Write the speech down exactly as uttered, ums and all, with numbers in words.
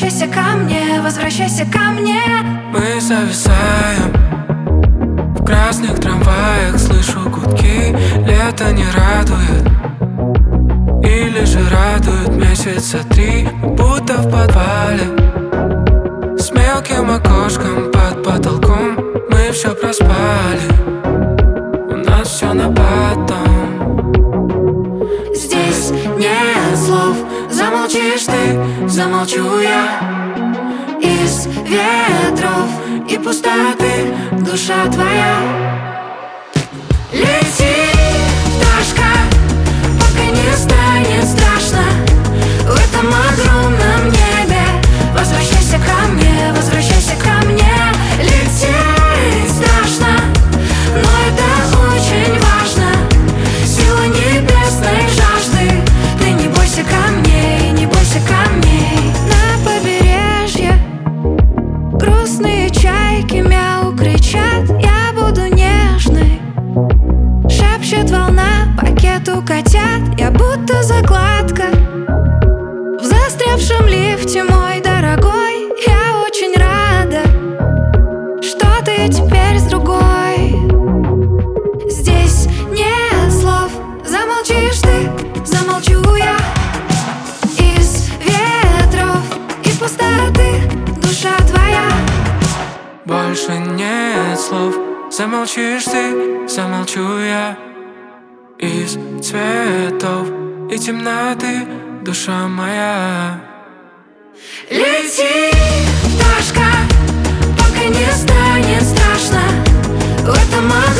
возвращайся ко мне, возвращайся ко мне. Мы зависаем в красных трамваях, слышу гудки. Лето не радует, или же радует месяца три. Будто в подвале с мелким окошком под потолком. Мы все проспали, у нас все на потом. Здесь нет слов, замолчишь ты, замолчу я. Из ветров и пустоты душа твоя. Лети, пташка, пока не станет страшно в этом огромном небе. Возвращайся ко мне, возвращайся ко мне. Лететь страшно, но это очень важно. Сила небесной жажды. Ты не бойся камней, не бойся камней. На побережье грустные чайки мяу кричат. Я буду нежной, шепчет волна пакету котят. Я будто закладка в застрявшем лифте, мой дорогой. Я очень рада, что ты теперь с другой. Здесь нет слов, замолчишь ты, замолчу я. Из ветров и пустоты душа твоя. Больше нет слов, замолчишь ты, замолчу я. Из цветов и темноты душа моя. Лети, пташка, пока не станет страшно в этом